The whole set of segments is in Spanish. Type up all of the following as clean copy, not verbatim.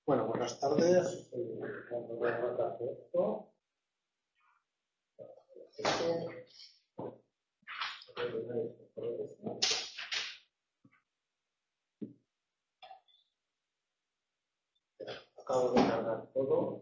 Bueno, buenas tardes. Cuando voy a tratar de esto. Acabo de cargar todo.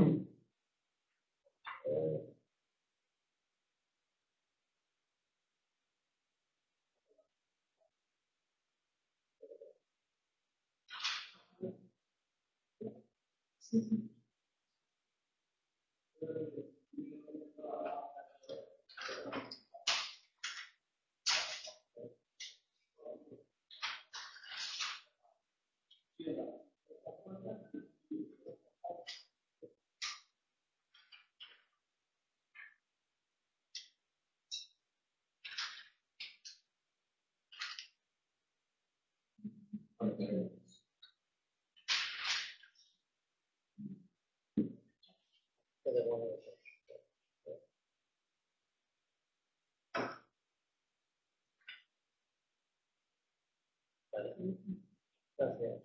Gracias.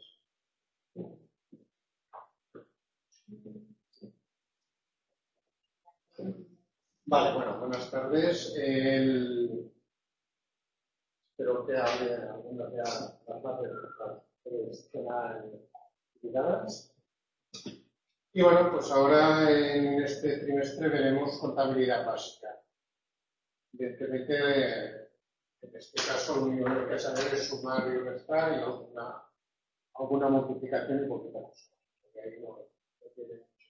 Vale, bueno, buenas tardes. Espero que haya algunas de las bases que estén activadas. Y bueno, pues ahora en este trimestre veremos contabilidad básica. Evidentemente, en este caso lo único que hay que saber es sumar y restar y alguna multiplicación y poquita cosa. Porque ahí no tiene mucho.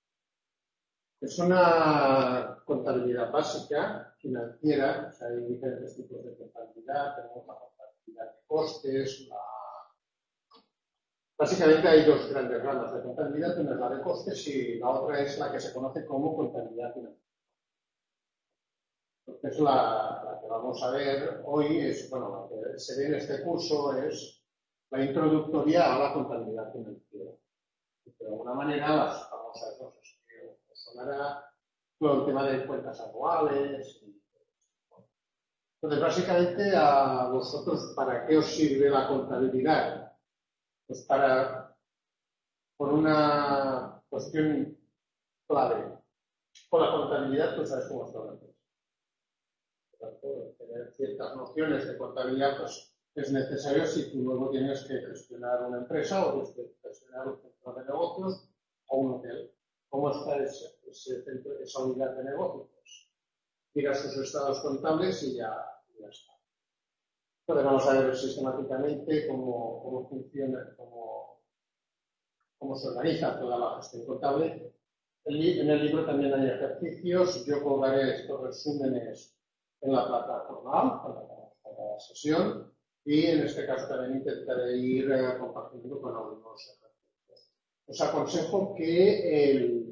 Es una contabilidad básica, financiera, o sea, hay diferentes tipos de contabilidad, tenemos la contabilidad de costes, Básicamente hay dos grandes ramas de contabilidad, una es la de costes y la otra es la que se conoce como contabilidad financiera. Entonces la que vamos a ver hoy es, bueno, lo que se ve en este curso es la introductoria a la contabilidad financiera. De alguna manera las famosas cosas que os sonará todo el tema de cuentas anuales. Entonces, básicamente, a vosotros, ¿para qué os sirve la contabilidad? Pues por una cuestión clave. Con la contabilidad, tú sabes cómo está antes. Por tanto, tener ciertas nociones de contabilidad pues, es necesario si tú luego tienes que gestionar una empresa o gestionar un centro de negocios o un hotel. ¿Cómo está esa unidad de negocio? Pues mira sus estados contables y ya está. Entonces vamos a ver sistemáticamente cómo funciona, cómo se organiza toda la gestión contable. En el libro también hay ejercicios. Yo colgaré estos resúmenes en la plataforma para cada sesión y en este caso también intentaré ir compartiendo con algunos ejercicios. Os aconsejo que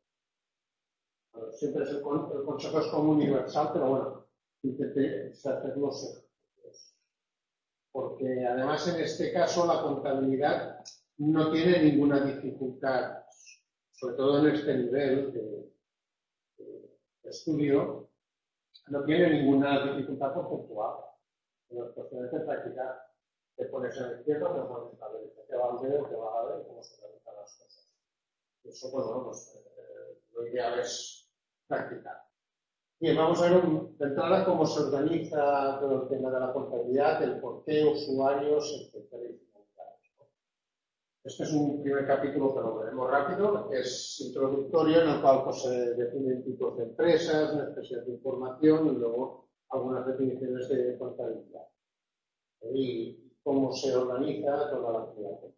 siempre el consejo es como universal, pero bueno, intenté hacer los ejercicios. Porque además en este caso la contabilidad no tiene ninguna dificultad, sobre todo en este nivel de estudio, no tiene ninguna dificultad conceptual. Las cuestiones de práctica, te pones en el izquierdo, te pones a ver qué va a ver, qué va a ver, cómo se realizan las cosas. Eso, bueno, pues lo ideal es practicar. Bien, vamos a ver de entrada cómo se organiza todo el tema de la contabilidad, el por qué, usuarios, etcétera. Este es un primer capítulo que lo veremos rápido, que es introductorio, en el cual pues, se definen tipos de empresas, necesidad de información y luego algunas definiciones de contabilidad. Y cómo se organiza toda la actividad contable.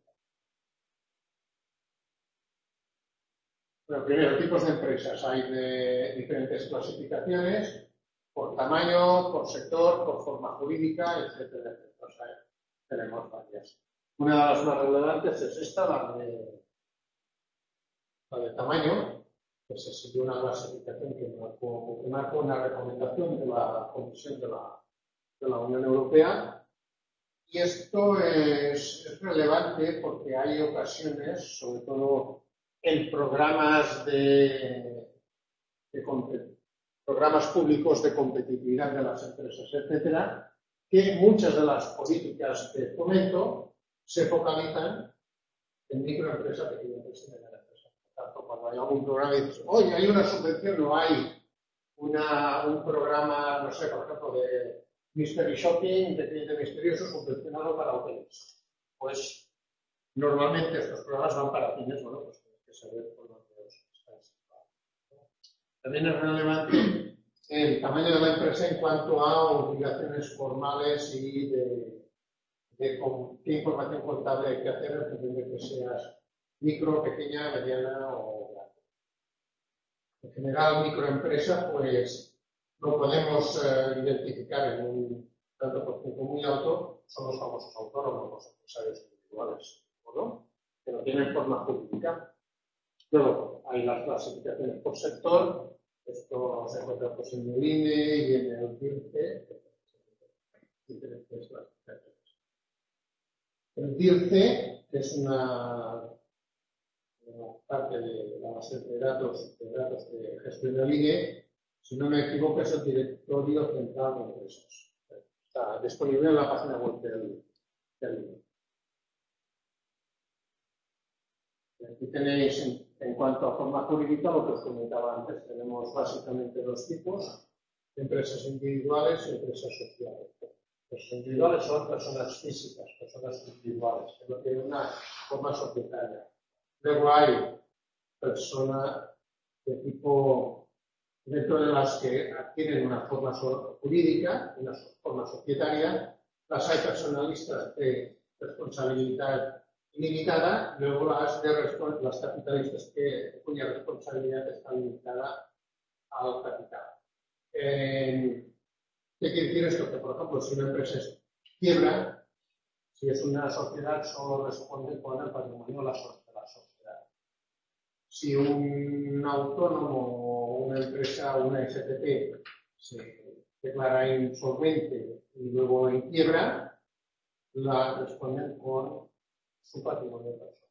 Bueno, primero, tipos de empresas. Hay de diferentes clasificaciones, por tamaño, por sector, por forma jurídica, etcétera, etcétera. O sea, tenemos varias. Una de las más relevantes es esta, la de tamaño, que se siguió una clasificación que marcó una recomendación de la Comisión de la Unión Europea. Y esto es relevante porque hay ocasiones, sobre todo en programas programas públicos de competitividad de las empresas, etcétera, que muchas de las políticas de fomento se focalizan en microempresa, pequeña empresa y mediana empresa. Por tanto, cuando hay algún programa y dices, oye, hay una subvención, no hay un programa, no sé, por ejemplo, de Mystery Shopping, de cliente misterioso subvencionado para hoteles. Pues normalmente estos programas van para fines, bueno, pues tienes que saber por dónde os están situados. También es relevante el tamaño de la empresa en cuanto a obligaciones formales y de qué información contable hay que hacer en función de que seas micro, pequeña, mediana o grande. En general, microempresa, pues lo podemos identificar en un tanto por ciento muy alto, son los famosos autónomos, los empresarios individuales, ¿no? Que no tienen forma jurídica. Luego, hay las clasificaciones por sector, esto se encuentra pues, en el INE y en el DIRCE, diferentes clasificaciones. El DIRCE es una parte de la base de datos que gestiona el INE, si no me equivoco, es el Directorio Central de Empresas. Está disponible en la página web del INE. Aquí tenéis, en cuanto a forma jurídica, lo que os comentaba antes, tenemos básicamente dos tipos, empresas individuales y empresas sociales. Los individuales son personas físicas, personas individuales, que no tienen una forma societaria. Luego hay personas de tipo, dentro de las que adquieren una forma jurídica, una forma societaria, las hay personalistas de responsabilidad limitada, luego las capitalistas cuya responsabilidad está limitada al capital. ¿Qué quiere decir esto? Que, por ejemplo, si una empresa quiebra, si es una sociedad, solo responde con el patrimonio de la sociedad. Si un autónomo o una empresa, una SPP, se declara insolvente y luego en quiebra, la responden con su patrimonio personal.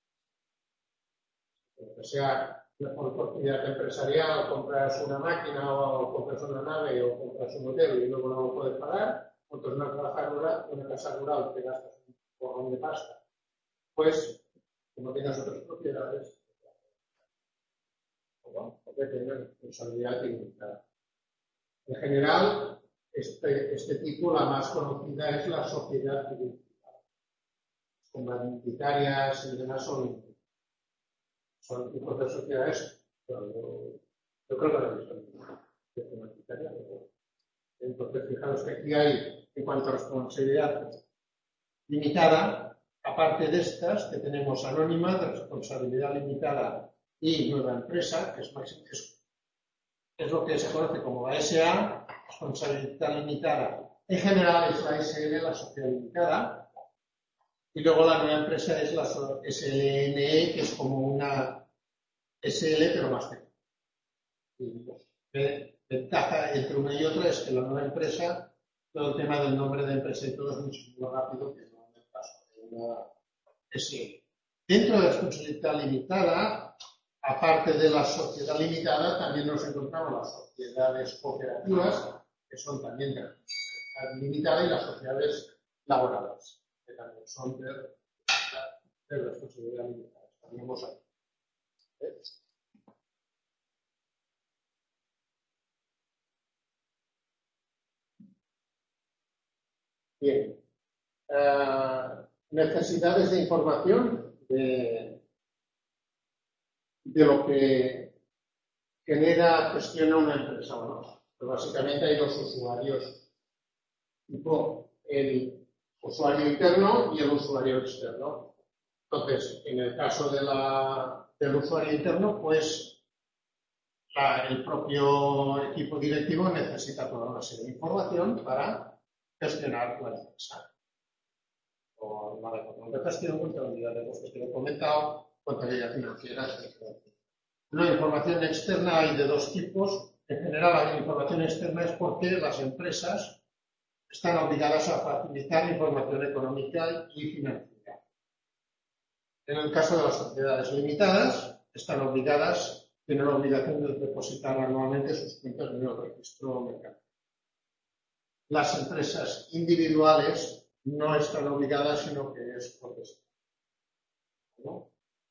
O sea, por oportunidad empresarial, compras una máquina o compras una nave o compras un hotel y luego no lo puedes pagar, montas una casa rural, te gastas un porrón de pasta. Pues, como tengas otras propiedades, porque tienes responsabilidad ilimitada. En general, este tipo, la más conocida es la sociedad civil. Comunitarias y demás son tipos de sociedades, pero yo creo que no he visto de comunitaria. Entonces, fijaros que aquí hay, en cuanto a responsabilidad limitada, aparte de estas, que tenemos anónima, de responsabilidad limitada y nueva empresa, que es lo que se conoce como la SA, responsabilidad limitada. En general es la SL, la sociedad limitada. Y luego la nueva empresa es la SLNE, que es como una SL, pero más pequeña. Ventaja entre una y otra es que la nueva empresa, todo el tema del nombre de empresa y todo es mucho más rápido que no en el caso de una SL. Dentro de la responsabilidad limitada, aparte de la sociedad limitada, también nos encontramos las sociedades cooperativas, que son también de responsabilidad limitada, y las sociedades laborales, que también son de responsabilidad limitada. Estaríamos aquí. Bien. Necesidades de información de lo que genera, gestiona una empresa. Bueno, pues básicamente hay dos usuarios, tipo el usuario interno y el usuario externo. Entonces, en el caso del usuario interno, pues el propio equipo directivo necesita toda una serie de información para gestionar la empresa. Con la control de gestión, contabilidad de costes que he comentado, contabilidad financiera, etc. La información externa hay de dos tipos. En general, la información externa es porque las empresas están obligadas a facilitar información económica y financiera. En el caso de las sociedades limitadas, tienen la obligación de depositar anualmente sus cuentas en el registro mercantil. Las empresas individuales no están obligadas, sino que es potestad. ¿no?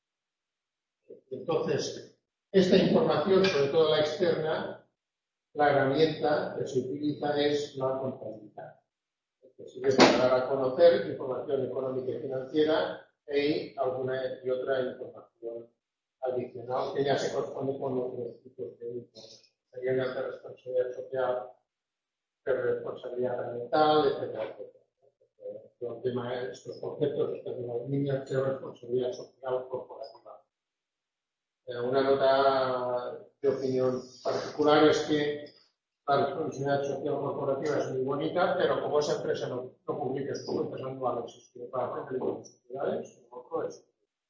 Entonces, esta información, sobre todo la externa, la herramienta que se utiliza es la contabilidad, que sirve para dar a conocer información económica y financiera y alguna y otra información adicional que ya se corresponde con otros tipos de información. Serían las de responsabilidad social, de responsabilidad ambiental, etcétera, etcétera. El tema de estos conceptos están en las líneas de responsabilidad social corporativa. Una nota de opinión particular es que la responsabilidad social corporativa es muy bonita, pero como esa empresa no publica sus cuentas anuales y tiene para hacer las sociedades, otro es.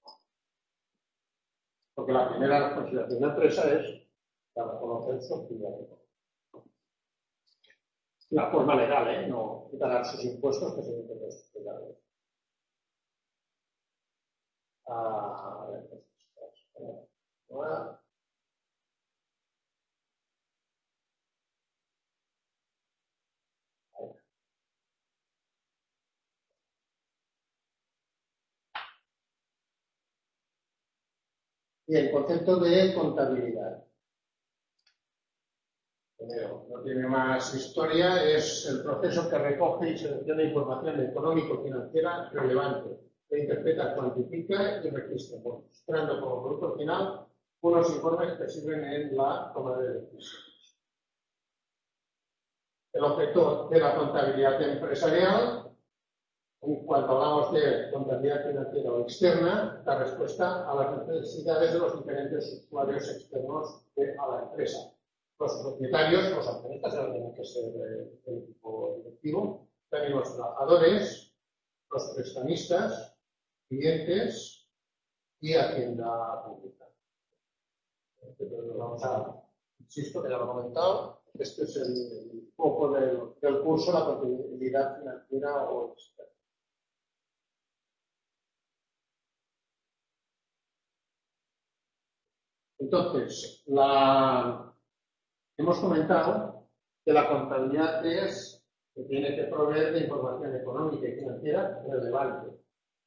Porque la primera responsabilidad de una empresa es la reconocer su actividad económica. La forma legal, no pagar sus impuestos que se deben de sociedades. Y el concepto de contabilidad. Primero, no tiene más historia, es el proceso que recoge y selecciona información económico-financiera relevante, que interpreta, cuantifica y registra, mostrando como producto final unos informes que sirven en la toma de decisiones. El objeto de la contabilidad empresarial, cuando hablamos de contabilidad financiera o externa, da respuesta a las necesidades de los diferentes usuarios externos a la empresa. Los propietarios, los accionistas, tienen que ser del equipo directivo, también los trabajadores, los prestamistas, clientes y hacienda pública. Vamos a, insisto, que ya lo he comentado, este es el foco del curso, la contabilidad financiera o externa. Entonces, hemos comentado que la contabilidad que tiene que proveer de información económica y financiera relevante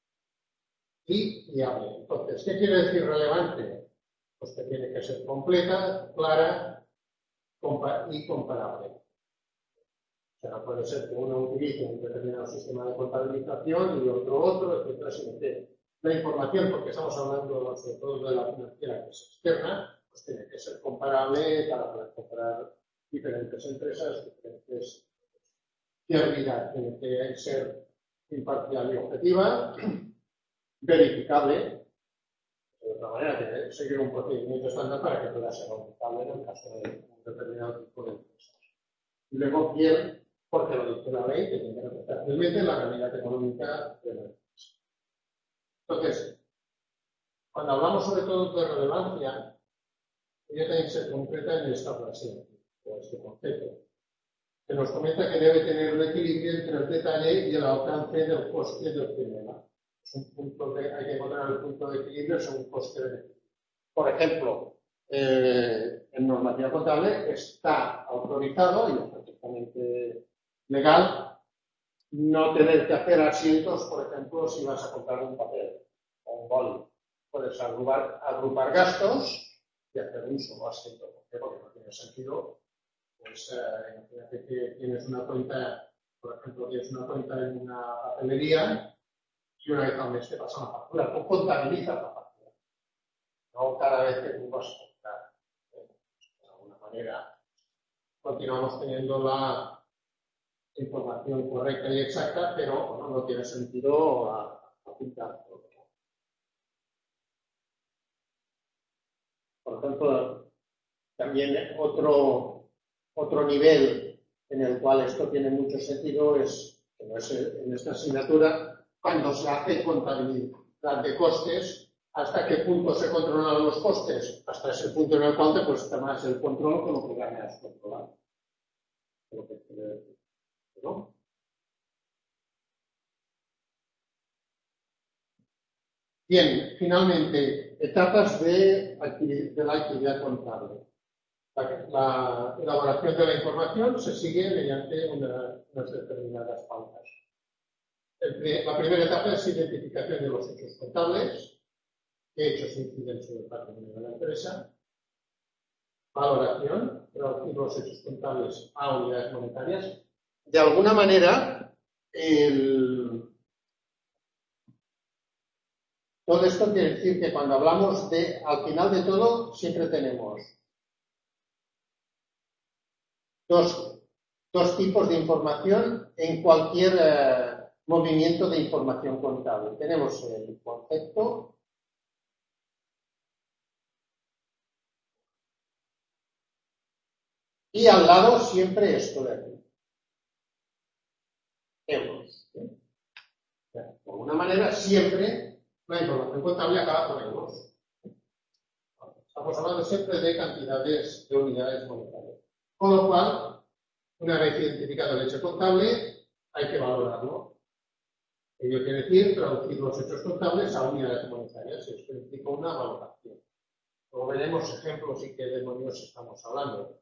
y fiable. Entonces, ¿qué quiere decir relevante? Pues que tiene que ser completa, clara y comparable. O sea, no puede ser que uno utilice un determinado sistema de contabilización y otro, etcétera, sino que la información, porque estamos hablando sobre todo de la financiera que es externa, pues tiene que ser comparable para poder comparar diferentes empresas, diferentes fiabilidad, tiene que ser imparcial y objetiva, verificable, de otra manera, tiene que seguir un procedimiento estándar para que pueda ser auditable en el caso de un determinado tipo de empresas. Y luego, bien, porque lo dice la ley, que tiene que reflejar fielmente la realidad económica de la empresa. Entonces, cuando hablamos sobre todo de relevancia, ella también se concreta en esta frase, o este concepto, que nos comenta que debe tener un equilibrio entre el detalle y el alcance del coste del problema. Es un punto hay que encontrar el punto de equilibrio según coste-beneficio. Por ejemplo, en normativa contable está autorizado y es perfectamente legal no tener que hacer asientos, por ejemplo, si vas a comprar un papel o un boli. Puedes agrupar gastos y hacer un solo asiento. ¿Por qué? Porque no tiene sentido. Pues imagínate que tienes una cuenta, por ejemplo, tienes una cuenta en una papelería y una vez al mes te pasa una factura. Tú contabilizas la factura. No cada vez que tú vas a comprar. De alguna manera, continuamos teniendo la información correcta y exacta, pero bueno, no tiene sentido apuntar todo. Por lo tanto, también otro nivel en el cual esto tiene mucho sentido es, que no es en esta asignatura, cuando se hace contabilidad de costes, hasta qué punto se controlan los costes, hasta ese punto en el cual te cuesta más el control que lo que ganas controlando. ¿No? Bien, finalmente, etapas de la actividad contable. La elaboración de la información se sigue mediante unas determinadas pautas. La primera etapa es identificación de los hechos contables, qué hechos inciden sobre el patrimonio de la empresa. Valoración, traducir los hechos contables a unidades monetarias. De alguna manera, todo esto quiere decir que cuando hablamos de, al final de todo, siempre tenemos dos tipos de información en cualquier movimiento de información contable. Tenemos el concepto y al lado siempre esto de aquí. Euros. De alguna manera, siempre la información contable acaba con euros. Estamos hablando siempre de cantidades de unidades monetarias. Con lo cual, una vez identificado el hecho contable, hay que valorarlo. Ello quiere decir traducir los hechos contables a unidades monetarias. Esto implica una valoración. Luego veremos ejemplos y qué demonios estamos hablando.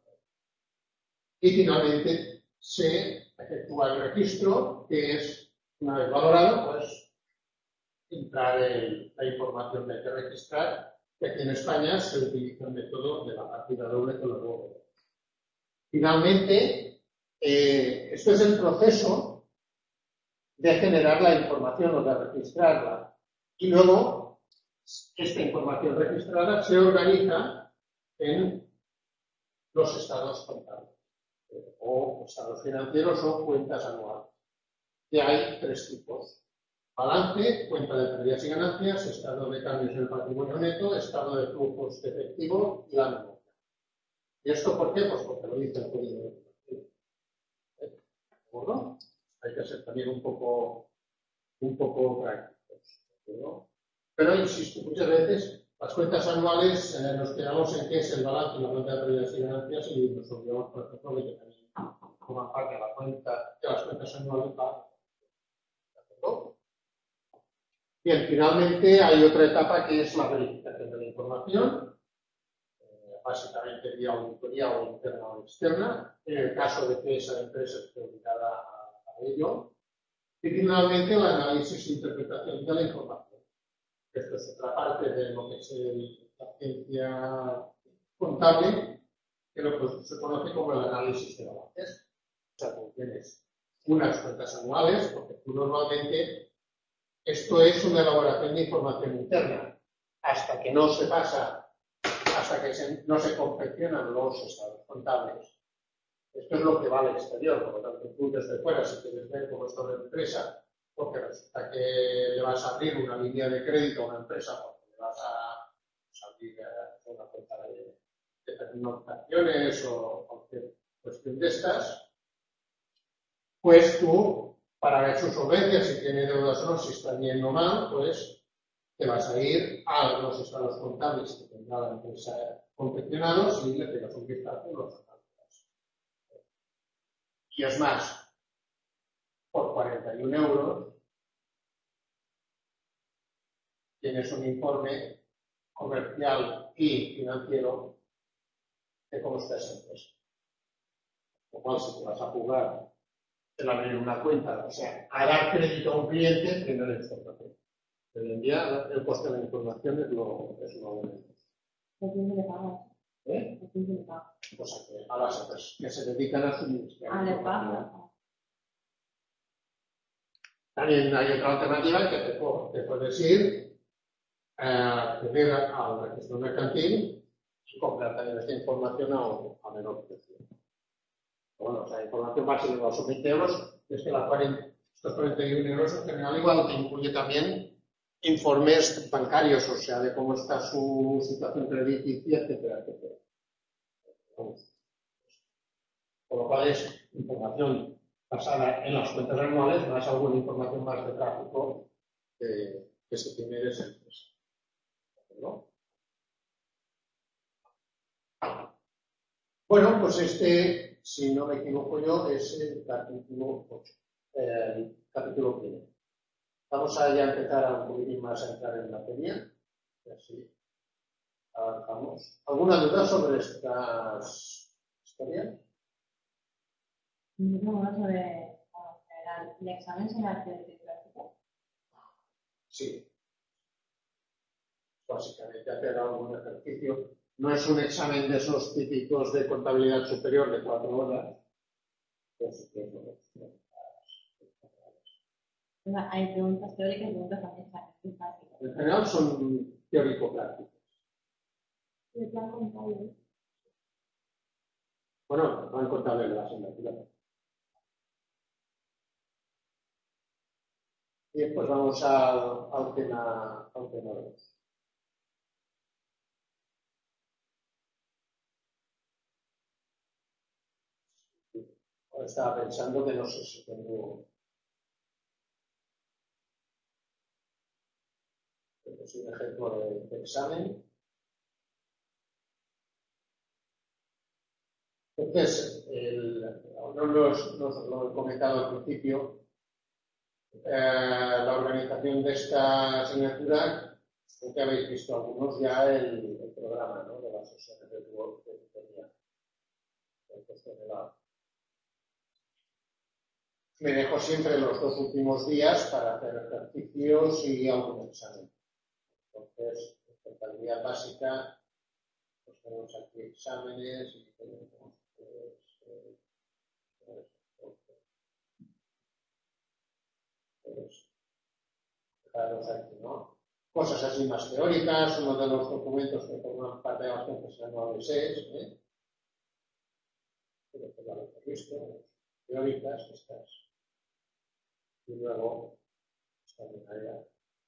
Y finalmente se efectúa el registro, que es, una vez valorado, pues entrar en la información que hay que registrar, que aquí en España se utiliza el método de la partida doble con la doble. Finalmente, esto es el proceso de generar la información o de registrarla. Y luego, esta información registrada se organiza en los estados contables, o estados financieros o cuentas anuales. Que hay tres tipos: balance, cuenta de pérdidas y ganancias, estado de cambios en el patrimonio neto, estado de flujos de efectivo y la memoria. ¿Y esto por qué? Pues porque lo dice el código de información. ¿De acuerdo? Hay que ser también un poco prácticos. ¿De acuerdo? Pero insisto, muchas veces las cuentas anuales nos quedamos en qué es el balance y la cuenta de pérdidas y ganancias y nos olvidamos, por ejemplo, de que también forma parte de la cuenta de las cuentas anuales. ¿De acuerdo? Bien, finalmente hay otra etapa que es la verificación de la información, básicamente vía auditoría o interna o externa, en el caso de que esa empresa esté obligada a ello. Y finalmente el análisis e interpretación de la información. Esto es otra parte de lo que es la ciencia contable, que se conoce como el análisis de balances. O sea, tú tienes unas cuentas anuales, porque tú normalmente, esto es una elaboración de información interna, hasta que no se pasa, hasta que no se confeccionan los estados contables. Esto es lo que va al exterior, por lo tanto, tú desde fuera, si quieres ver cómo está una empresa, porque resulta que le vas a abrir una línea de crédito a una empresa, porque le vas a abrir una cuenta de pernoctaciones o cualquier cuestión de estas, pues tú, para ver su solvencia, si tiene deudas o no, si está bien o mal, pues te vas a ir a los estados contables que tendrá la empresa confeccionados y le pegas un vistazo a los análisis. Y es más, por 41 euros tienes un informe comercial y financiero de cómo está esa empresa. Lo cual, si te vas a jugar el abrir una cuenta, o sea, a dar crédito a un cliente, primero la información. Hoy en día el coste de la información es lo de menos. ¿A quién le pagas? ¿Eh? ¿A quién le pagas? Pues a las empresas que se dedican a suministrar. Le pagas. También hay otra alternativa que te puedes ir acceder al registro mercantil y comprar también esta información a menor precio. Bueno, o sea, la información básica son 20 euros, es que estos 41 euros en general igual te incluye también informes bancarios, o sea, de cómo está su situación crediticia, etcétera, etcétera. Por lo cual es información basada en las cuentas anuales, más alguna información más de tráfico que se tiene de esa empresa. ¿No? Bueno, pues este, si no me equivoco yo, es el capítulo 8, capítulo 1. Vamos a ya empezar a un poquitín más a entrar en materia. Así avanzamos. ¿Alguna duda sobre estas historias? No, sobre el examen será teórico. Sí. básicamente hacer algún ejercicio. No es un examen de esos típicos de contabilidad superior de 4 horas. Hay preguntas teóricas y preguntas también prácticas. En general son teórico-prácticas. ¿Y el plan contable? Bueno, no en contable de la asignatura. Bien, pues vamos al tema 2. Estaba pensando que no sé si tengo un ejemplo de examen. Entonces, no lo he comentado al principio, la organización de esta asignatura, creo que habéis visto algunos ya el programa, ¿no?, de las sesiones de Word que tenía. Me dejo siempre los 2 últimos días para hacer ejercicios y algún examen. Entonces, en contabilidad básica, pues tenemos aquí exámenes y tenemos fijaros aquí, ¿no? Cosas así más teóricas, uno de los documentos que forman parte de las conferencias anuales es, pero que lo habéis visto, teóricas, estas. Y luego, extraordinaria.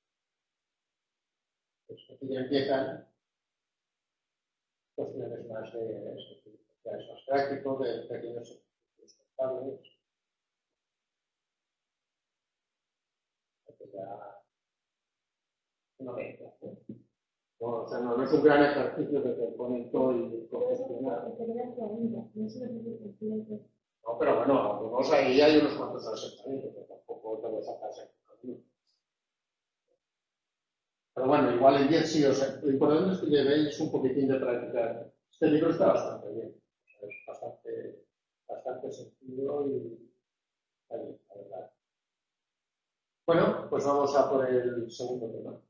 Pues aquí ya empiezan cuestiones más ya es más práctico, de pequeños ejercicios contables. Ya una mezcla, ¿no? O sea, no es un gran ejercicio que te ponen todo y confeccionar. No, pero bueno, algunos ahí hay unos cuantos asentamientos, que tampoco te lo sacas en. Pero bueno, igual el 10 sí, o sea, lo importante es que llevéis un poquitín de práctica. Este libro está bastante bien, es bastante sencillo y está bien, la verdad. Bueno, pues vamos a por el segundo tema.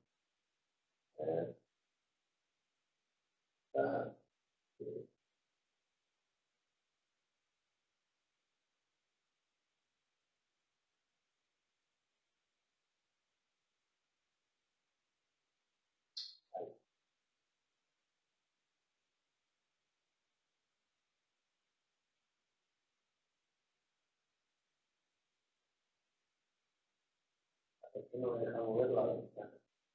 Aquí no me deja mover la ventana.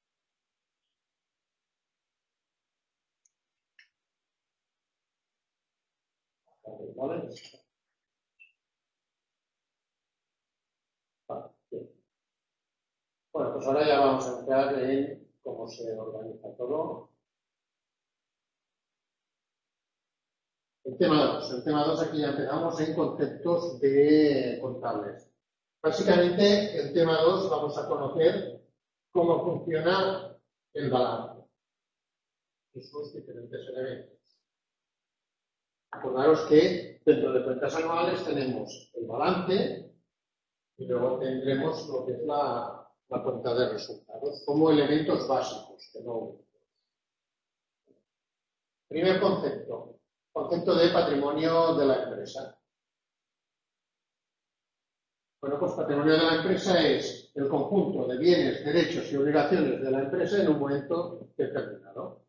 ¿Vale? Vale, bien. Bueno, pues ahora ya vamos a entrar en cómo se organiza todo. El tema 2. El tema 2 aquí ya empezamos en conceptos de contables. Básicamente, el tema 2 vamos a conocer cómo funciona el balance y sus diferentes elementos. Acordaros que dentro de cuentas anuales tenemos el balance y luego tendremos lo que es la cuenta de resultados como elementos básicos, que no. Primer concepto de patrimonio de la empresa. Bueno, pues patrimonio de la empresa es el conjunto de bienes, derechos y obligaciones de la empresa en un momento determinado.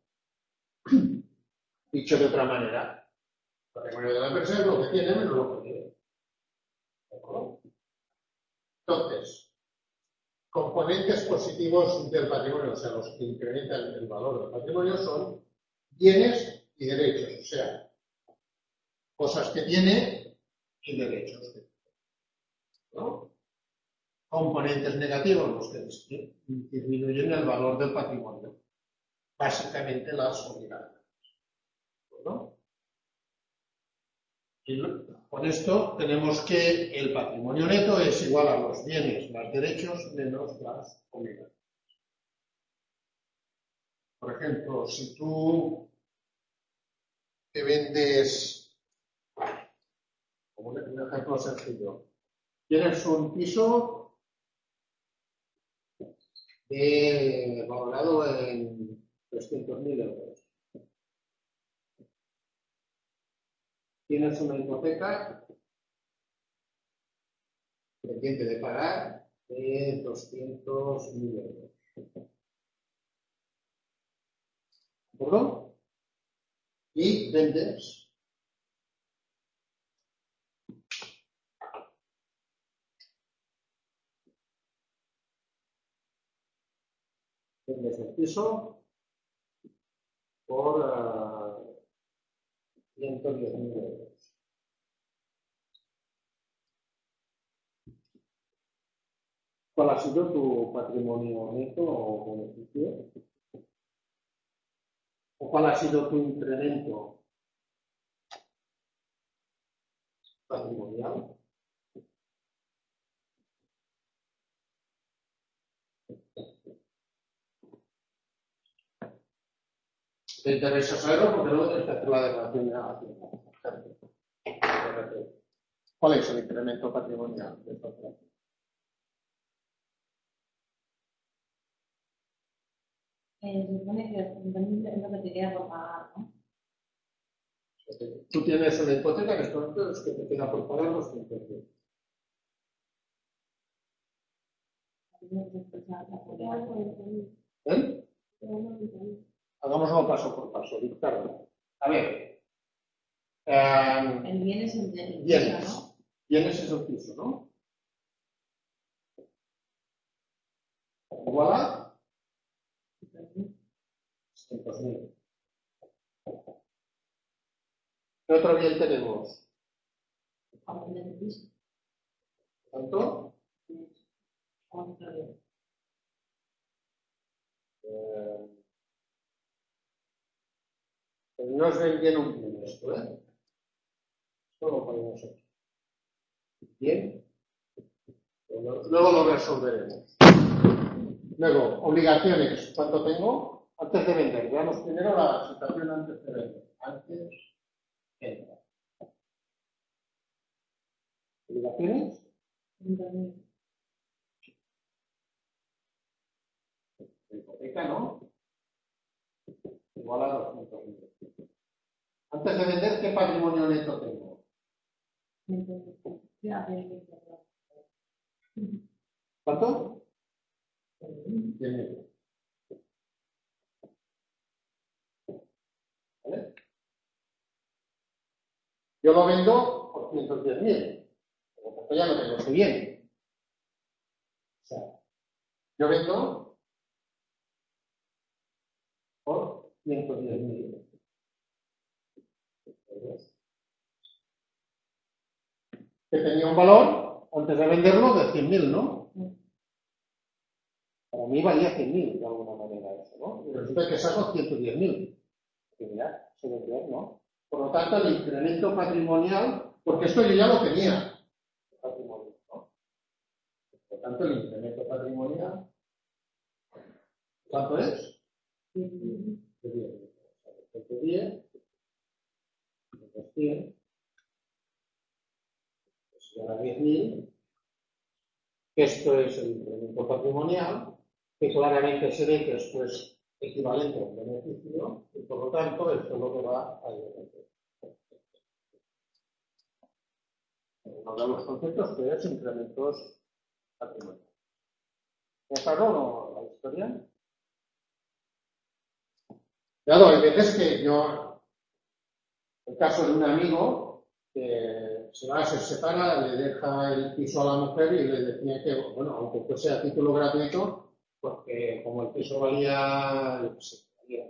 Dicho de otra manera, el patrimonio de la empresa es lo que tiene menos lo que tiene. ¿De acuerdo? Entonces, componentes positivos del patrimonio, o sea, los que incrementan el valor del patrimonio, son bienes y derechos, o sea, cosas que tiene y derechos. ¿No? Componentes negativos, los que disminuyen el valor del patrimonio. Básicamente las obligaciones. ¿No? Y con esto tenemos que el patrimonio neto es igual a los bienes más derechos menos las obligaciones. Por ejemplo, si tú te vendes, como un ejemplo sencillo, tienes un piso valorado en 300.000 euros. Tienes una hipoteca pendiente de pagar de 200.000 euros. ¿De acuerdo? Y vendes el piso por 110.000 euros. ¿Cuál ha sido tu patrimonio neto o beneficio? ¿O cuál ha sido tu incremento patrimonial? Te interesa saberlo porque luego tienes que hacer la declaración de Hacienda. ¿Cuál es el incremento patrimonial de esta operación? Se supone que es lo que te queda por pagar, ¿no? Tú tienes una hipoteca en estos momentos que te queda por pagar los 100%. ¿Eh? Hagámoslo paso por paso, Ricardo. A ver. El bien es el de Bienes. ¿no? Bienes es el piso, ¿no? Igual a 200.000. ¿Qué otro bien tenemos? ¿Cuánto? No es bien un bien esto, ¿eh? Esto lo podemos hacer. Bien. Luego lo resolveremos. Luego, obligaciones. ¿Cuánto tengo? Antes de vender. Veamos primero la situación antes de vender. Antes de vender. ¿Obligaciones? Hipoteca, ¿no? Igual a 200.000. Antes de vender, ¿qué patrimonio neto tengo? ¿Cuánto? 10.000. ¿Vale? Yo lo vendo por 110.000. Por lo tanto, ya no tengo ese bien. O sea, yo vendo por 110.000. Que tenía un valor, antes de venderlo, de 100.000, ¿no? Para mí valía 100.000 de alguna manera eso, ¿no? Y resulta que saco 110.000. Que mira, se ve, ¿no? Por lo tanto, el incremento patrimonial, porque esto yo ya lo tenía, patrimonio, ¿no? Por lo tanto, el incremento patrimonial, ¿cuánto es? 110. 110, 100, pues ahora 10.000. Esto es el incremento patrimonial, que claramente se ve que esto es equivalente a un beneficio, y por lo tanto, esto es lo que va a beneficio. Uno de los conceptos que es incrementos patrimoniales. ¿Es claro la historia? Claro, hay veces que yo, el caso de un amigo que se separa, le deja el piso a la mujer y le decía que, bueno, aunque fuese a título gratuito, porque como el piso valía, yo qué sé, valía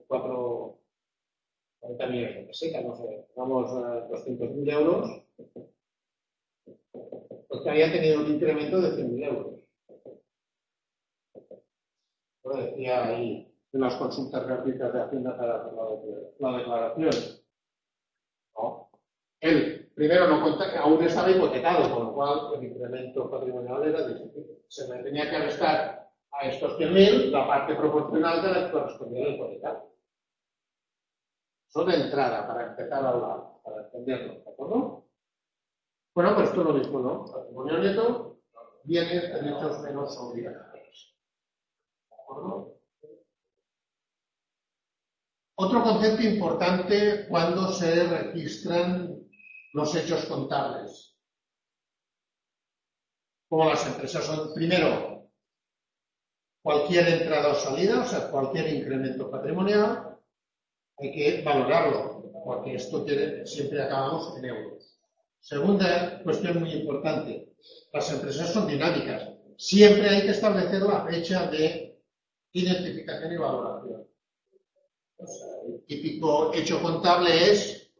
40 millones de pesetas, no sé, vamos a 200.000 euros, porque había tenido un incremento de 100.000 euros. Lo decía ahí en las consultas gratuitas de Hacienda para hacer la declaración. ¿No? Él, primero, no cuenta que aún estaba hipotecado, con lo cual el incremento patrimonial era difícil. Se me tenía que restar a estos 100.000 la parte proporcional de la que correspondía al hipotecado. Eso de entrada, para empezar a hablar, para entenderlo, ¿de acuerdo? Bueno, pues esto es lo mismo, ¿no? Patrimonio neto, bienes, derechos menos obligatorios. ¿De acuerdo? Otro concepto importante cuando se registran los hechos contables. Como las empresas son, primero, cualquier entrada o salida, o sea, cualquier incremento patrimonial, hay que valorarlo, porque esto siempre acabamos en euros. Segunda cuestión muy importante, las empresas son dinámicas. Siempre hay que establecer la fecha de identificación y valoración. O sea, el típico hecho contable es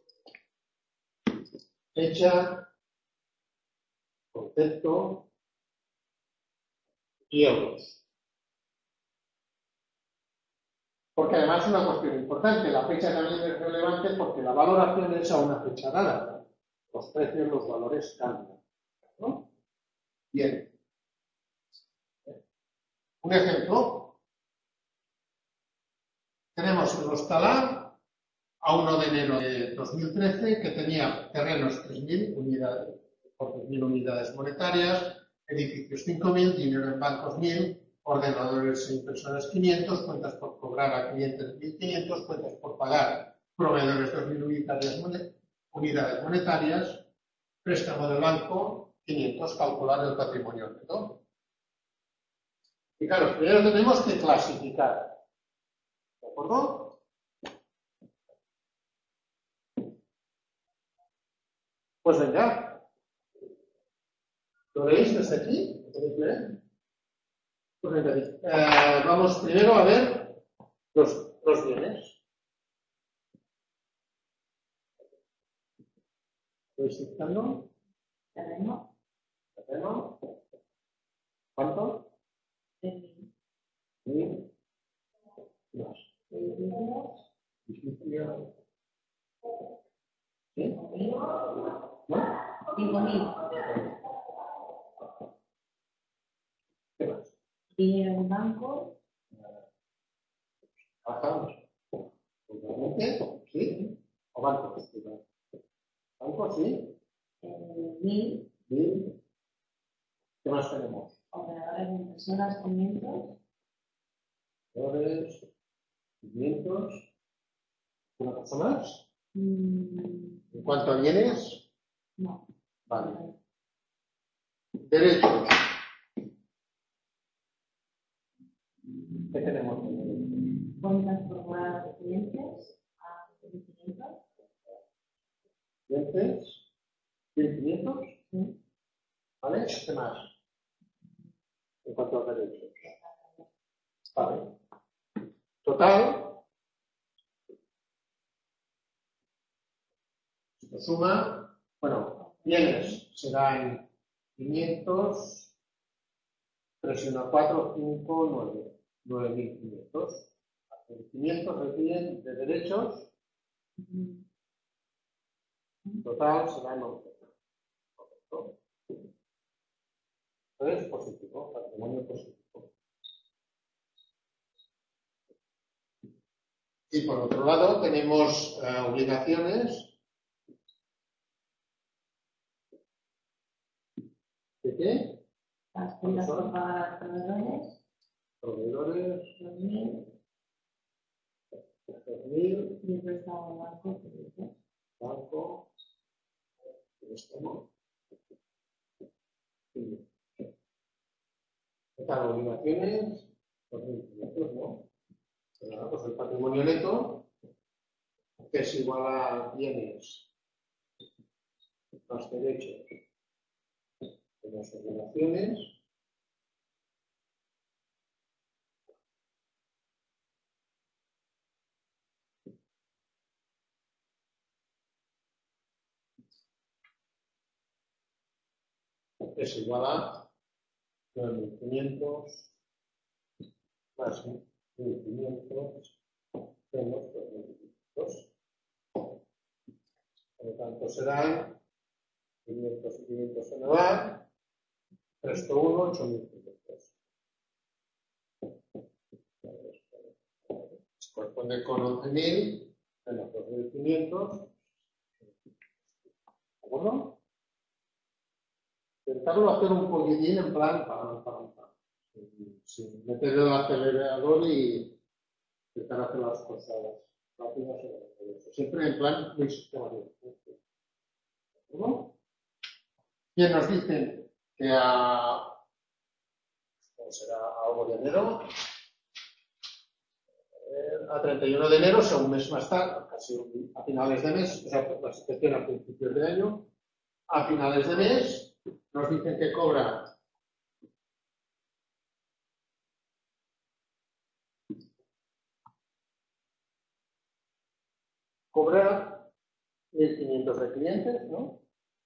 fecha, concepto y euros. Porque además es una cuestión importante, la fecha también es relevante porque la valoración es a una fecha dada. Los precios, los valores cambian, ¿no? Bien. Un ejemplo. Tenemos el Hostalán a 1 de enero de 2013 que tenía terrenos 3.000 unidades, por 3.000 unidades monetarias, edificios 5.000, dinero en bancos 1.000, ordenadores e impresoras 500, cuentas por cobrar a clientes 1.500, cuentas por pagar proveedores 2.000 unidades monetarias, préstamo del banco 500, calcular el patrimonio neto. Y claro, primero tenemos que clasificar, ¿de acuerdo? Pues venga, ¿lo veis desde aquí? ¿Lo podéis leer? Pues venga, vamos primero a ver los bienes. ¿Lo estáis citando? Terreno. ¿Terreno? ¿Cuánto? 3.000. 1.000. Más. Edificios. Edificio. ¿Sí? 5.000. ¿No? 5.000. ¿Qué más? Dinero en banco. Bajamos. ¿Realmente? ¿Sí? ¿O bancos? ¿Bancos? ¿Sí? 1.000. 1.000. ¿Qué más tenemos? Operadores de impresoras 500. Valores, 500. ¿Una cosa más? ¿En cuanto a bienes? No. Vale. Derechos. ¿Qué tenemos? Cuentas por cobrar de clientes a 1.500. Clientes. 1.500. Sí. ¿Vale? ¿Qué más? En cuanto a derechos. Vale. Total. Se suma. Bueno, bienes serán 500. 3 y 1, 4, 5, 9. 9.500. 500 el bien de derechos. Total será 11. Correcto. Entonces, positivo, patrimonio positivo. Y por otro lado tenemos obligaciones. ¿De qué? Las cuentas por pagar a proveedores. Proveedores, 2.000. 3.000, Y el préstamo de banco. 500. banco, préstamo. Total, obligaciones, 2.500, ¿no? Pues el patrimonio neto, que es igual a bienes más derechos de las obligaciones, es igual a 9.500 más 1.500 menos 2.500. Por lo tanto, serán 500 y 500 se me van, resto 1, 8.500. Corresponde con 11.000 menos 2.500. ¿De acuerdo? Intentarlo hacer un poquitín en plan, sin meter el acelerador y intentar hacer las cosas rápida sobre 98. Siempre en plan muy sistemático. ¿No? Bien, nos dicen que ¿cómo será? A algo de enero, a 31 de enero, o sea, un mes más tarde, casi a finales de mes, o sea, la situación a principios de año, a finales de mes, nos dicen que cobra 1.500 de clientes, ¿no?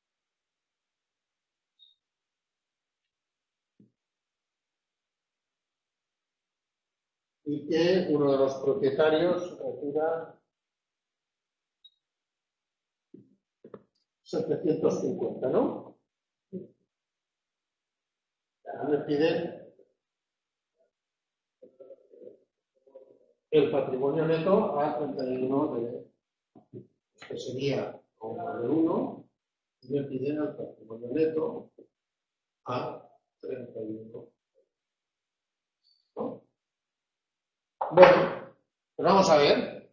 Y que uno de los propietarios retira 750, ¿no? Ahora me piden el patrimonio neto a 31 de, que sería como de 1, y me piden el patrimonio neto a 31, ¿no? Bueno, pues vamos a ver.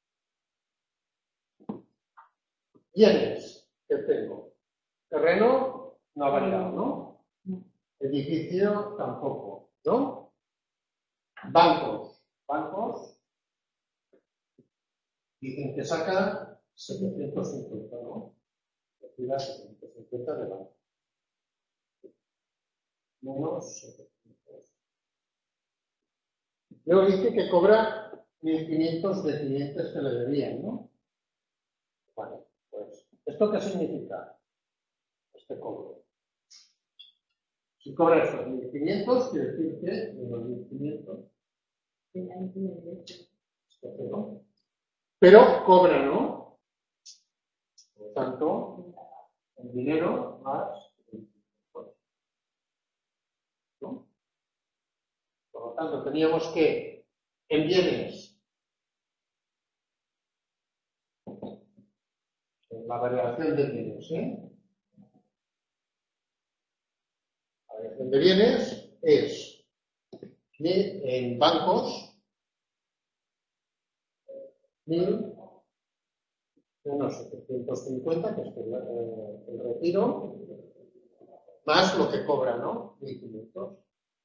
Bienes que tengo. Terreno no ha variado, ¿no? Edificio tampoco, ¿no? Bancos dicen que saca 750, ¿no? Retira 750 de banco. Menos 700. Luego dice que cobra 1.500 de clientes que le debían, ¿no? Vale, pues, ¿esto qué significa? Este cobro. Si cobra estos 1.500, quiere decir que de los 1.500, ¿no? Pero cobra, ¿no? Por lo tanto, el dinero más, ¿no? Por lo tanto, teníamos que en bienes, en la variación de bienes, la variación de bienes es que en bancos, 1.000 menos 750, que es el retiro, más lo que cobra, ¿no? 1.500.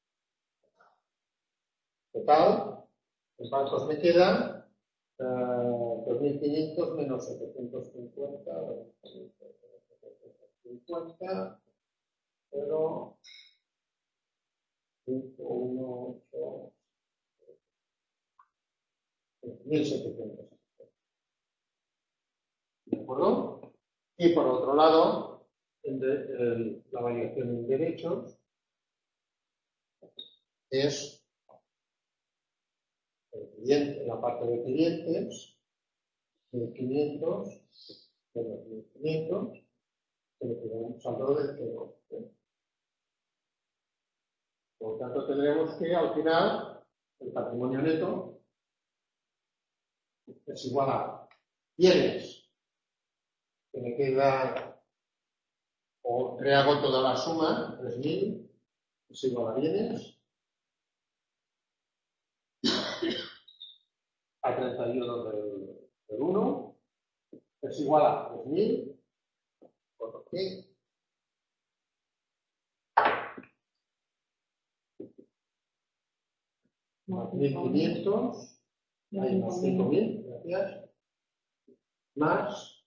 Total, en bancos me quedan 2.500 menos 750, 750, 0, 5, 1, 8, 1.700. ¿De acuerdo? Y por otro lado, la variación en derechos es en la parte de clientes, 1.500 menos 1.500, que me queda un saldo de 0. Por lo tanto, tendremos que al final el patrimonio neto es igual a bienes, que me queda, o rehago toda la suma, 3.000, es igual a bienes, a 31 del 1, es igual a 3.000, por aquí, más 1.500, hay más 5.000, gracias, más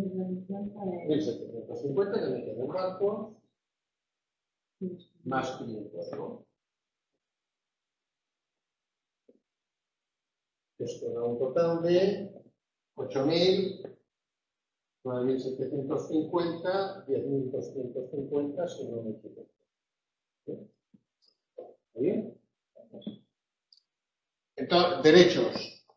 1.750, que me queda en bancos, más 500, ¿no? Esto da un total de 8.000, 9.750, 10.250, si no me equivoco. ¿Está bien? Entonces, derechos.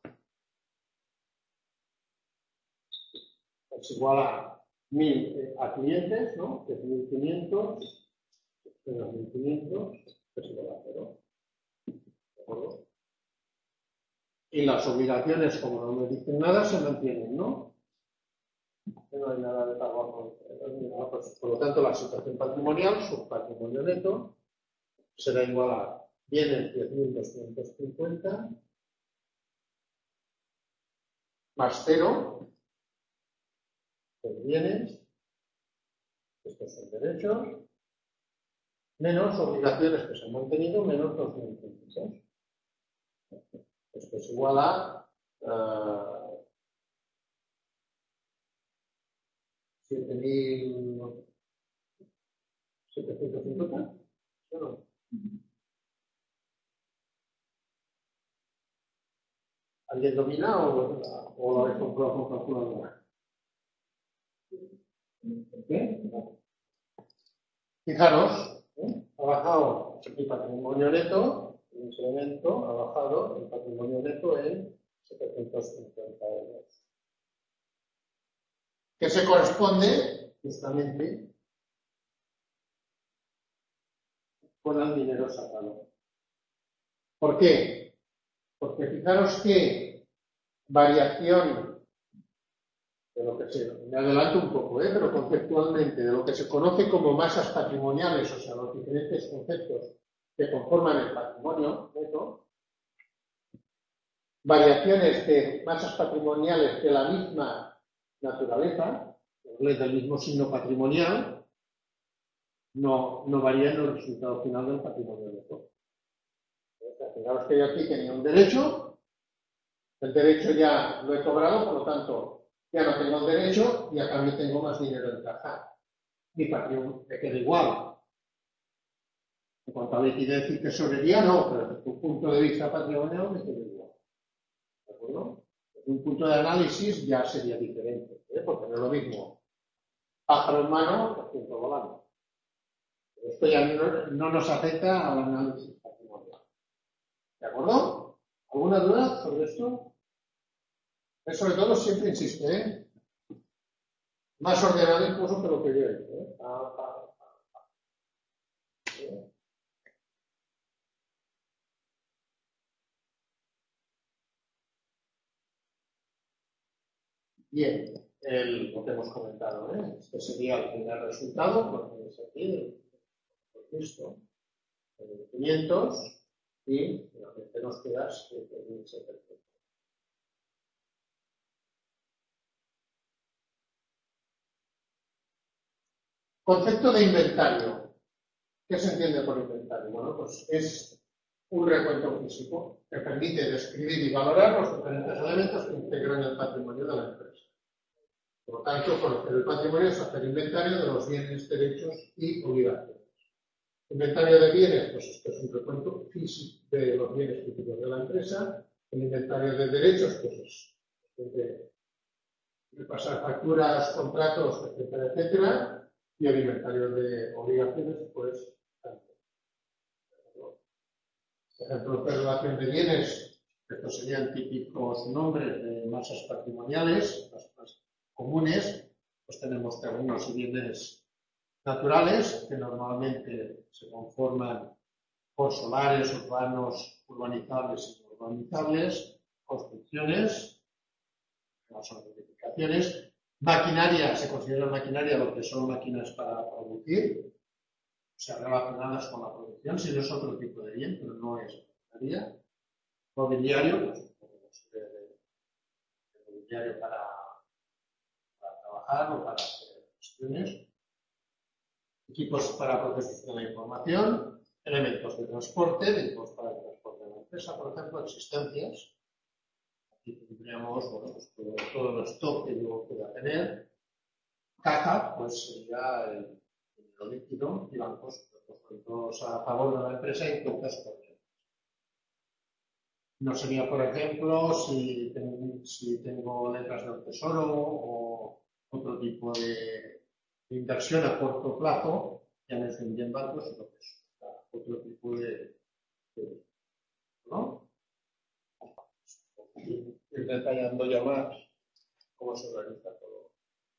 Es igual a 1.000 a clientes, ¿no? Que es 1.500, menos 1.500, que es igual a 0. ¿De acuerdo? Y las obligaciones, como no me dicen nada, se mantienen, ¿no? No hay nada de trabajo. Por lo tanto, la situación patrimonial, su patrimonio neto, será igual a bienes 10.250 más 0, los bienes, estos son derechos, menos obligaciones que se han mantenido, menos los bienes implicados. Esto es igual a 7.750. Bueno, ¿alguien domina o lo habéis comprado con calculadora? ¿Qué? Fijaros, ha bajado el patrimonio neto, el incremento ha bajado el patrimonio neto en 750 euros. Que se corresponde justamente con el dinero sacado. ¿Por qué? Porque fijaros que variación de lo que se, me adelanto un poco, pero conceptualmente, de lo que se conoce como masas patrimoniales, o sea, los diferentes conceptos que conforman el patrimonio neto, variaciones de masas patrimoniales de la misma naturaleza, del mismo signo patrimonial, no varían el resultado final del patrimonio neto. Fijaros que yo aquí tenía un derecho, el derecho ya lo he cobrado, por lo tanto, ya no tengo el derecho y a cambio tengo más dinero en caja. Mi patrimonio me queda igual. En cuanto a liquidez y tesorería, no, pero desde un punto de vista patrimonial me queda igual. ¿De acuerdo? Desde un punto de análisis ya sería diferente, porque no es lo mismo pájaro en mano que ciento volando. Pero esto ya no nos afecta al análisis patrimonial. ¿De acuerdo? ¿Alguna duda sobre esto? Sobre todo siempre insiste, más ordenado incluso que lo que yo he hecho. Bien, lo que hemos comentado, este sería el primer resultado, porque es aquí, listo, 500 y lo que nos queda es 7.700. Concepto de inventario. ¿Qué se entiende por inventario? Bueno, pues es un recuento físico que permite describir y valorar los diferentes elementos que integran el patrimonio de la empresa. Por lo tanto, conocer el patrimonio es hacer inventario de los bienes, derechos y obligaciones. Inventario de bienes, pues esto es un recuento físico de los bienes físicos de la empresa. El inventario de derechos, pues es de repasar facturas, contratos, etcétera, etcétera. Y el inventario de obligaciones, pues también. Por ejemplo, relación de bienes, estos serían típicos nombres de masas patrimoniales, las más comunes, pues tenemos terrenos y bienes naturales, que normalmente se conforman por solares, urbanos, urbanizables y no urbanizables, construcciones, que no son edificaciones, maquinaria, se considera maquinaria lo que son máquinas para producir, o sea, relacionadas con la producción, si no es otro tipo de bien, pero no es maquinaria. Mobiliario, pues mobiliario para trabajar o para hacer cuestiones. Equipos para procesar la información, elementos de transporte, equipos para el transporte de la empresa, por ejemplo, existencias. Aquí tendríamos, bueno, pues todo el stock que yo pueda tener. Caja, pues sería el dinero líquido y bancos, pues todos a favor de la empresa y cuentas corrientes. No sería, por ejemplo, si tengo letras del tesoro o otro tipo de inversión a corto plazo, ya me en bancos, lo que es otro tipo de ¿no? Ir detallando ya más cómo se organiza todo.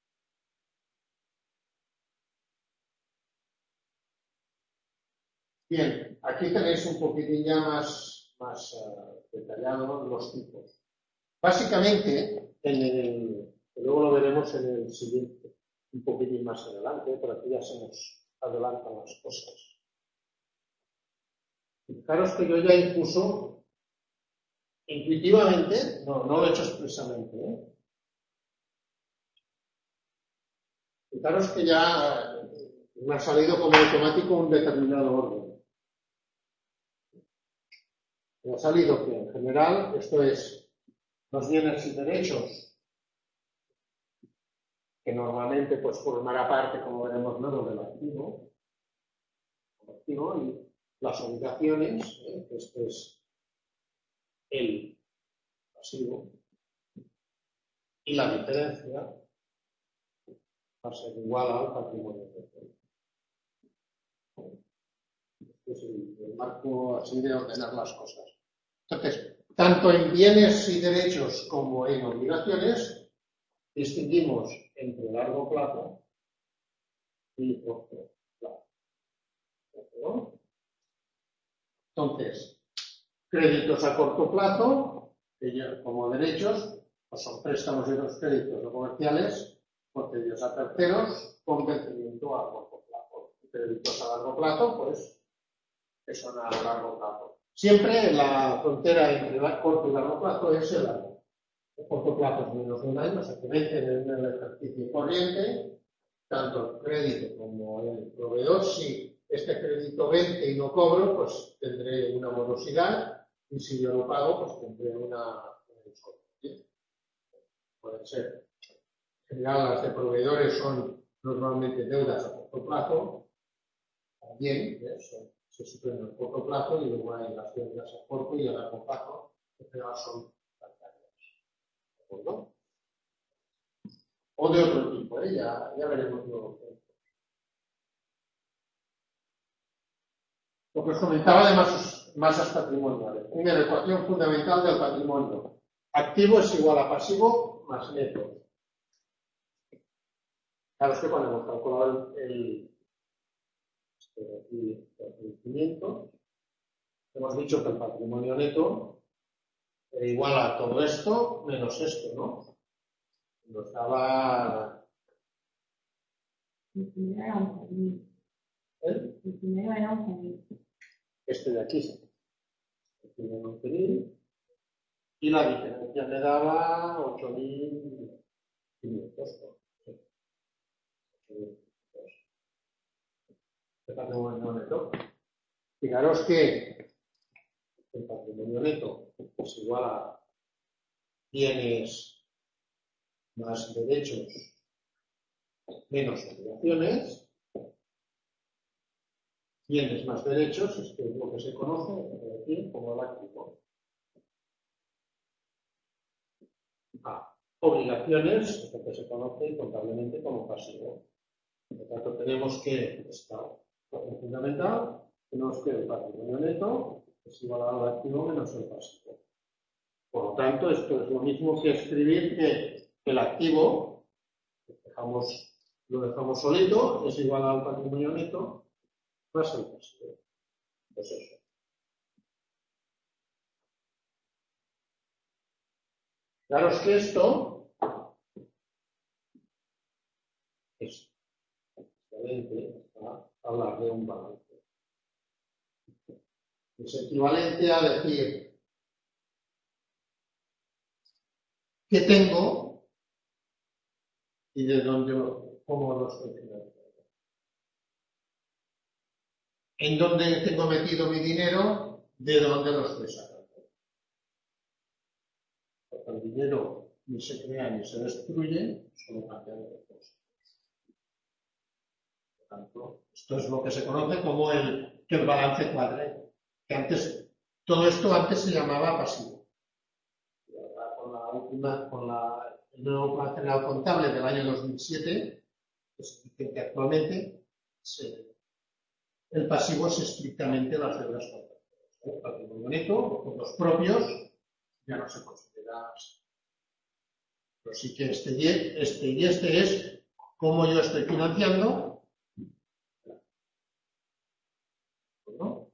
Bien, aquí tenéis un poquitín ya más detallado los tipos. Básicamente, luego lo veremos en el siguiente, un poquitín más adelante, pero aquí ya se nos adelantan las cosas. Fijaros que yo ya incluso intuitivamente, no lo he hecho expresamente, Fijaros que ya me ha salido como automático un determinado orden. Me ha salido que en general esto es los bienes y derechos, que normalmente pues formará parte, como veremos luego, del activo, y las obligaciones, que esto es el pasivo, y la diferencia va a ser igual al patrimonio neto. Este es el marco así de ordenar las cosas. Entonces, tanto en bienes y derechos como en obligaciones, distinguimos entre largo plazo y corto plazo. ¿No? Entonces, créditos a corto plazo, que ya, como derechos, pues son préstamos y otros créditos no comerciales concedidos a terceros con vencimiento a corto plazo. Créditos a largo plazo, pues, que son a largo plazo. Siempre la frontera entre corto y largo plazo es el año. El corto plazo es menos de un año, o sea que vencen en el ejercicio corriente, tanto el crédito como el proveedor. Si este crédito vence y no cobro, pues tendré una morosidad, y si yo lo pago, pues tendré una ¿sí? Puede ser. En general, las de proveedores son normalmente deudas a corto plazo, también, se suprimen a corto plazo, y luego hay las deudas a corto y a largo plazo, que en general son bancarias. ¿De acuerdo? O de otro tipo, ya veremos luego. Lo que os comentaba de masas patrimoniales. Primera ecuación fundamental del patrimonio. Activo es igual a pasivo más neto. Claro, es que cuando hemos calculado el crecimiento, hemos dicho que el patrimonio neto era igual a todo esto menos esto, ¿no? Nos daba... El primero era 11.000. ¿Eh? El primero era 11.000. Este de aquí sí. El primero 11.000. Y la diferencia me daba 8.500. El patrimonio neto. Fijaros que el patrimonio neto es igual a bienes más derechos menos obligaciones. Bienes más derechos es lo que se conoce aquí como el activo. Obligaciones es lo que se conoce contablemente como pasivo. Por lo tanto, tenemos que esta ecuación fundamental, tenemos que el patrimonio neto es igual al activo menos el pasivo. Por lo tanto, esto es lo mismo que escribir que el activo, lo dejamos solito, es igual al patrimonio neto más el pasivo. Pues eso. Claro, es que esto es equivalente a hablar de un balance. Es equivalente a decir qué tengo y de dónde, cómo lo estoy financiando. En dónde tengo metido mi dinero, de dónde lo estoy sacando. Porque el dinero ni se crea ni se destruye, solo cambia de depósitos. Por tanto, esto es lo que se conoce como que el balance cuadre. Que antes, todo esto antes se llamaba pasivo. Y ahora con el nuevo plan general contable del año 2007, que actualmente el pasivo es estrictamente las deudas contractuales. El patrimonio neto, los propios, ya no se considera así. Pero sí que este y este es cómo yo estoy financiando. ¿No?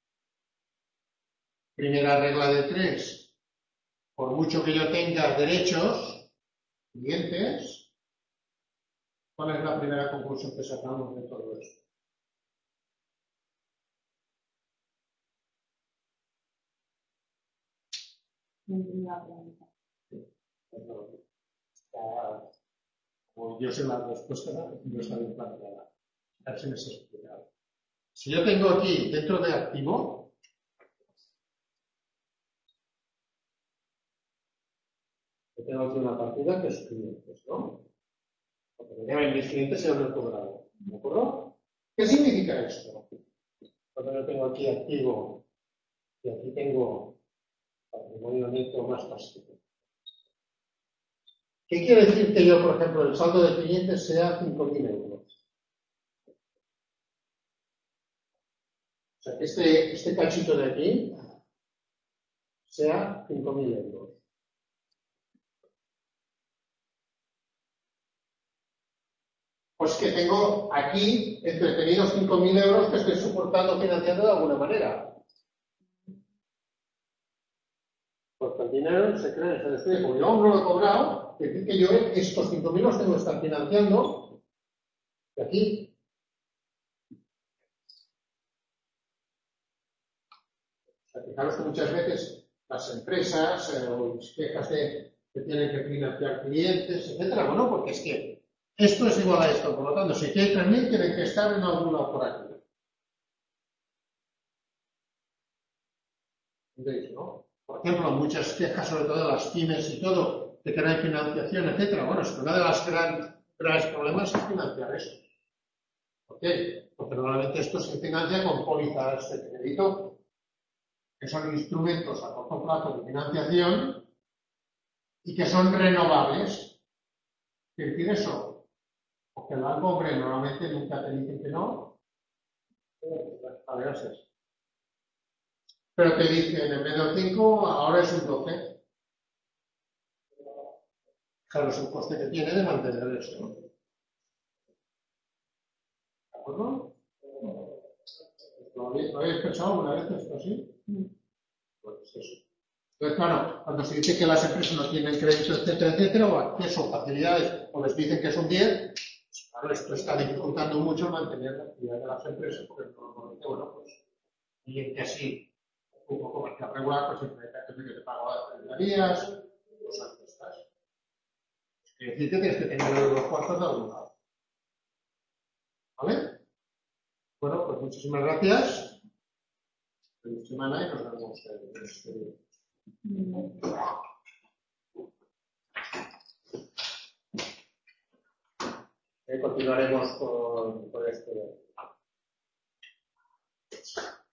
Primera regla de 3. Por mucho que yo tenga derechos, clientes, ¿cuál es la primera conclusión que sacamos de todo esto? No entiendo la pregunta. Como yo sé la respuesta, no está bien planteada. A ver si me sé explicar. Si yo tengo aquí, dentro de activo, yo tengo aquí una partida que es clientes, ¿no? Porque me llaman mis clientes y no he cobrado. ¿De acuerdo? ¿Qué significa esto? Cuando yo tengo aquí activo y aquí tengo patrimonio neto más pasivo. ¿Qué quiere decir que yo, por ejemplo, el saldo de clientes sea 5.000 euros? O sea, que este cachito de aquí sea 5.000 euros. Pues que tengo aquí entretenidos 5.000 euros que estoy soportando financiando de alguna manera. Porque el dinero se crea, se despide. Como yo aún no lo he cobrado, es decir que yo estos 5.000 los tengo que estar financiando de aquí. O sea, fijaros que muchas veces las empresas o quejas de que tienen que financiar clientes, etcétera. Bueno, porque es que esto es igual a esto. Por lo tanto, si hay 3.000, tienen que estar en algún lado por aquí. ¿Entendéis, no? Por ejemplo, muchas quejas, sobre todo de las pymes y todo, de que no hay financiación, etcétera. Bueno, es que uno de los grandes problemas es financiar esto. ¿Por qué? Porque normalmente esto se financia con pólizas de crédito, que son instrumentos a corto plazo de financiación y que son renovables. ¿Qué decir eso? Porque el banco, hombre, normalmente nunca te dicen que no. A ver, es. Pero te dicen, en vez de 5, ahora es un 12. Claro, es el coste que tiene de mantener esto, ¿no? ¿De acuerdo? ¿Lo habéis pensado una vez esto así? Pues eso. Entonces, claro, cuando se dice que las empresas no tienen crédito, etcétera, etcétera, o acceso o facilidades, o les dicen que es un 10, pues, claro, esto está dificultando mucho mantener la actividad de las empresas, porque normalmente, bueno, pues, y que así, un poco comercial regular, pues siempre hay que te pago a 30 días, cosas de estas. Es decir, que tienes que tener los cuartos de algún lado. ¿Vale? Bueno, pues muchísimas gracias. Feliz semana y nos vemos en el siguiente. Continuaremos con esto.